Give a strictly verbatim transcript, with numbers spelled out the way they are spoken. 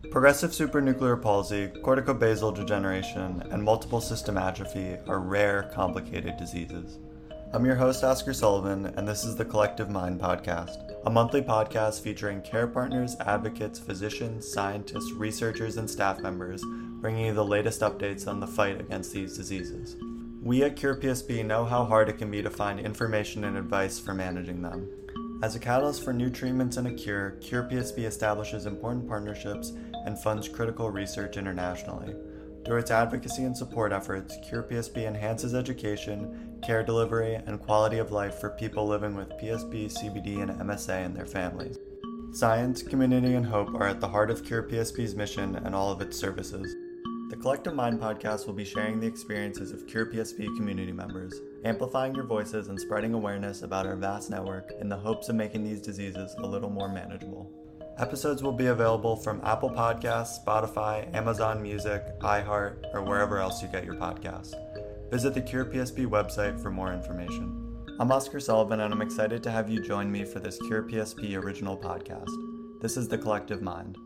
Progressive supranuclear palsy, corticobasal degeneration, and multiple system atrophy are rare, complicated diseases. I'm your host, Oscar Sullivan, and this is the Collective Mind podcast, a monthly podcast featuring care partners, advocates, physicians, scientists, researchers, and staff members, bringing you the latest updates on the fight against these diseases. We at Cure P S B know how hard it can be to find information and advice for managing them. As a catalyst for new treatments and a cure, Cure P S B establishes important partnerships and funds critical research internationally. Through its advocacy and support efforts, Cure P S B enhances education, care delivery, and quality of life for people living with P S B, C B D, and M S A and their families. Science, community, and hope are at the heart of Cure P S B's mission and all of its services. The Collective Mind podcast will be sharing the experiences of Cure P S B community members, amplifying your voices and spreading awareness about our vast network in the hopes of making these diseases a little more manageable. Episodes will be available from Apple Podcasts, Spotify, Amazon Music, iHeart, or wherever else you get your podcasts. Visit the Cure P S B website for more information. I'm Oscar Sullivan, and I'm excited to have you join me for this Cure P S B original podcast. This is The Collective Mind.